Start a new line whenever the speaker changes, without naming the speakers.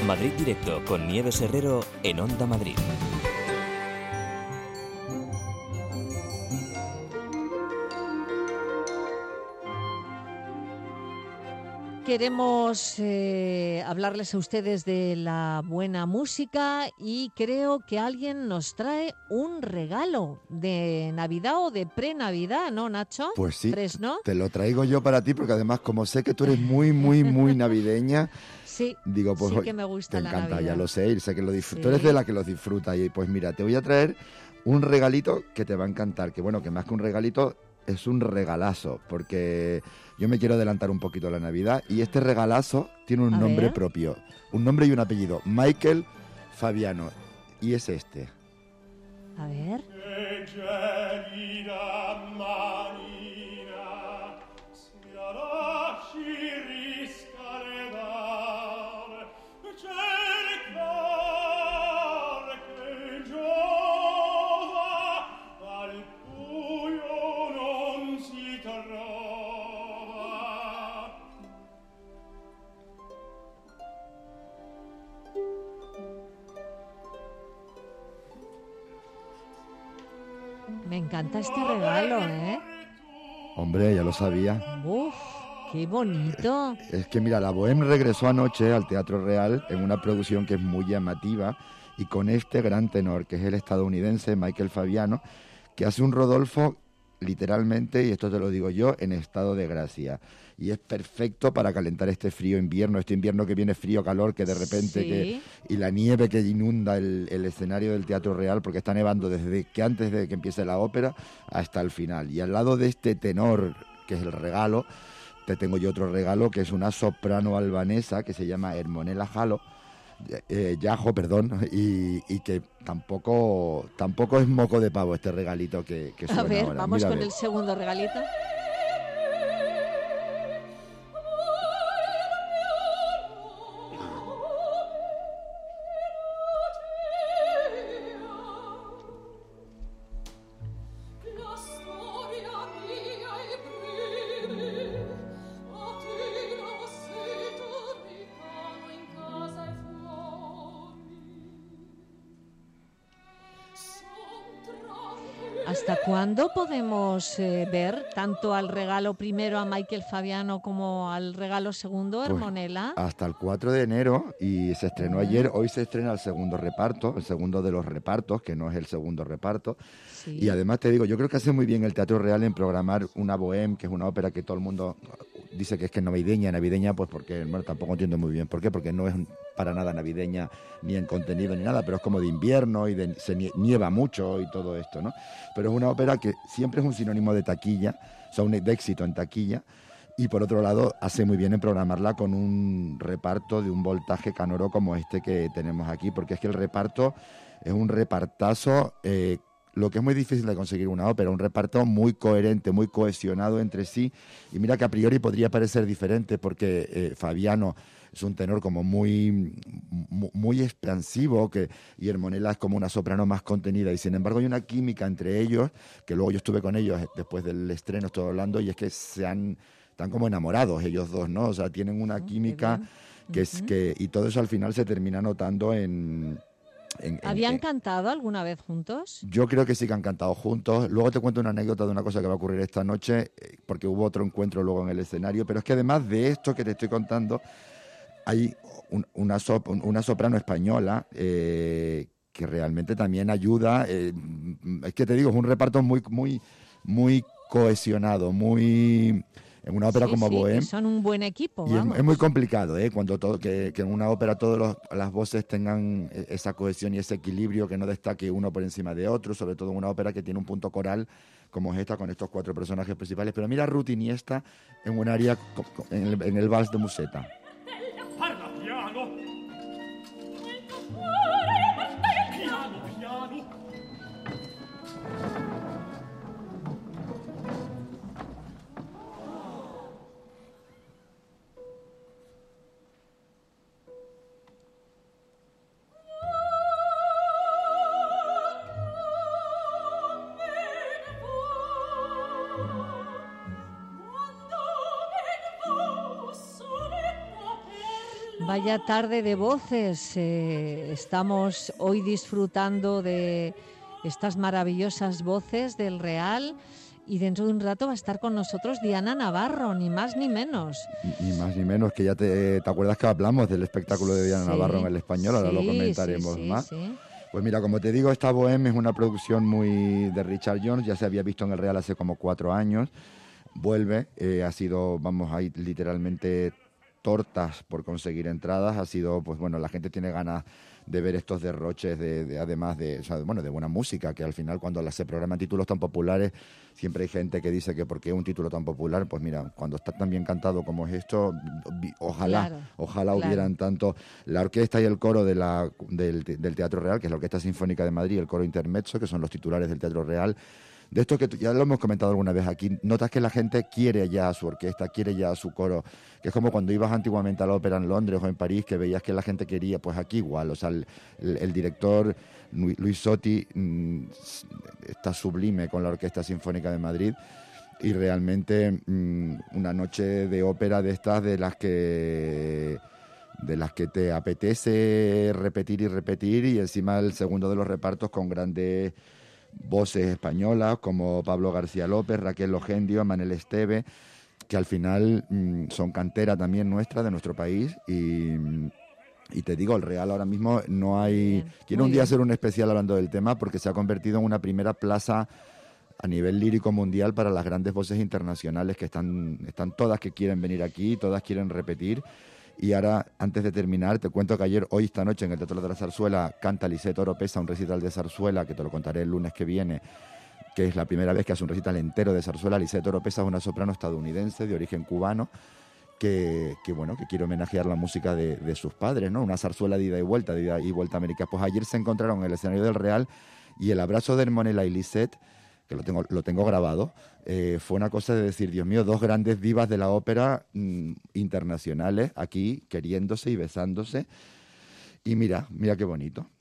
Madrid Directo con Nieves Herrero en Onda Madrid.
Queremos hablarles a ustedes de la buena música y creo que alguien nos trae un regalo de Navidad o de pre-Navidad, ¿no, Nacho?
Pues sí,
¿Fresno?
te lo traigo yo para ti porque además como sé que tú eres muy, muy, muy navideña,
Sí,
digo, pues
sí que me gusta
te
la
encanta,
Navidad.
ya lo sé, y sé que lo
Sí.
tú eres de la que los disfruta y pues mira, te voy a traer un regalito que te va a encantar, que bueno, que más que un regalito es un regalazo, porque yo me quiero adelantar un poquito a la Navidad y este regalazo tiene un
A
nombre
ver.
propio, un nombre y un apellido, Michael Fabiano, y es este.
A ver. Me encanta este regalo, ¿eh?
Hombre, ya lo sabía.
¡Uf! ¡Qué bonito!
Es que mira, la Bohème regresó anoche al Teatro Real en una producción que es muy llamativa y con este gran tenor, que es el estadounidense Michael Fabiano, que hace un Rodolfo literalmente, y esto te lo digo yo, en estado de gracia. Y es perfecto para calentar este frío invierno, este invierno que viene frío, calor, que de repente,
Sí.
y la nieve que inunda el escenario del Teatro Real, porque está nevando desde que antes de que empiece la ópera hasta el final. Y al lado de este tenor, que es el regalo, te tengo yo otro regalo, que es una soprano albanesa que se llama Hermonela Yajo, perdón, y que tampoco es moco de pavo este regalito que suena
A ver,
ahora.
vamos
Mira, a
con
ver.
el segundo regalito. ¿Hasta cuándo podemos ver tanto al regalo primero a Michael Fabiano como al regalo segundo a
Pues
Hermonela?
hasta el 4 de enero y se estrenó ayer, hoy se estrena el segundo reparto, el segundo de los repartos, que no es el segundo reparto.
Sí.
Y además te digo, yo creo que hace muy bien el Teatro Real en programar una Bohème, que es una ópera que todo el mundo dice que es navideña, pues porque, bueno, tampoco entiendo muy bien por qué, porque no es para nada navideña ni en contenido ni nada, pero es como de invierno y se nieva mucho y todo esto, ¿no? Pero es una ópera que siempre es un sinónimo de taquilla, o sea, de éxito en taquilla, y por otro lado hace muy bien en programarla con un reparto de un voltaje canoro como este que tenemos aquí, porque es que el reparto es un repartazo, lo que es muy difícil de conseguir una ópera, un reparto muy coherente, muy cohesionado entre sí, y mira que a priori podría parecer diferente porque Fabiano es un tenor como muy expansivo, y Hermonela es como una soprano más contenida, y sin embargo hay una química entre ellos, que luego yo estuve con ellos después del estreno, estoy hablando, y es que están como enamorados ellos dos, ¿no? O sea, tienen una química que es que, y todo eso al final se termina notando
¿Habían cantado alguna vez juntos?
Yo creo que sí que han cantado juntos. Luego te cuento una anécdota de una cosa que va a ocurrir esta noche, porque hubo otro encuentro luego en el escenario, pero es que además de esto que te estoy contando, hay una soprano española que realmente también ayuda. Es que te digo, es un reparto muy cohesionado, en una ópera como Bohème.
Que son un buen equipo,
Y
vamos.
es muy complicado, cuando que en una ópera todas las voces tengan esa cohesión y ese equilibrio, que no destaque uno por encima de otro, sobre todo en una ópera que tiene un punto coral como es esta, con estos 4 personajes principales. Pero mira Ruth Iniesta en un área en el vals de Musetta.
Parla piano. Piano, piano.
Vaya tarde de voces. Estamos hoy disfrutando de estas maravillosas voces del Real y dentro de un rato va a estar con nosotros Diana Navarro, ni más ni menos.
Ni más ni menos, que ya te acuerdas que hablamos del espectáculo de Diana Navarro en El Español, ahora lo comentaremos más.
Sí.
Pues mira, como te digo, esta Bohème es una producción muy de Richard Jones, ya se había visto en el Real hace como 4 años, vuelve, ha sido, vamos, hay literalmente tortas por conseguir entradas, ha sido, pues bueno, la gente tiene ganas de ver estos derroches además de, o sea, bueno, de buena música, que al final cuando se programan títulos tan populares, siempre hay gente que dice que ¿por qué un título tan popular? Pues mira, cuando está tan bien cantado como es esto, ojalá hubieran tanto la orquesta y el coro del Teatro Real, que es la Orquesta Sinfónica de Madrid, y el coro intermezzo, que son los titulares del Teatro Real. De esto que ya lo hemos comentado alguna vez aquí, notas que la gente quiere ya a su orquesta, quiere ya a su coro, que es como cuando ibas antiguamente a la ópera en Londres o en París, que veías que la gente quería, pues aquí igual, o sea, el director Luis Sotti está sublime con la Orquesta Sinfónica de Madrid y realmente una noche de ópera de estas de las que te apetece repetir y encima el segundo de los repartos con grandes voces españolas como Pablo García López, Raquel Ogendio, Manel Esteve, que al final son cantera también nuestra, de nuestro país, y te digo, el Real ahora mismo no hay... Quiero un día hacer un especial hablando del tema porque se ha convertido en una primera plaza a nivel lírico mundial para las grandes voces internacionales que están todas que quieren venir aquí, todas quieren repetir. Y ahora, antes de terminar, te cuento que hoy esta noche en el Teatro de la Zarzuela canta Lisette Oropesa un recital de zarzuela, que te lo contaré el lunes que viene, que es la primera vez que hace un recital entero de zarzuela. Lisette Oropesa es una soprano estadounidense de origen cubano que quiere homenajear la música de sus padres, ¿no? Una zarzuela de ida y vuelta a América. Pues ayer se encontraron en el escenario del Real y el abrazo de Hermonela y Lisette, que lo tengo grabado, fue una cosa de decir, Dios mío, dos grandes divas de la ópera internacionales aquí queriéndose y besándose. Y mira qué bonito.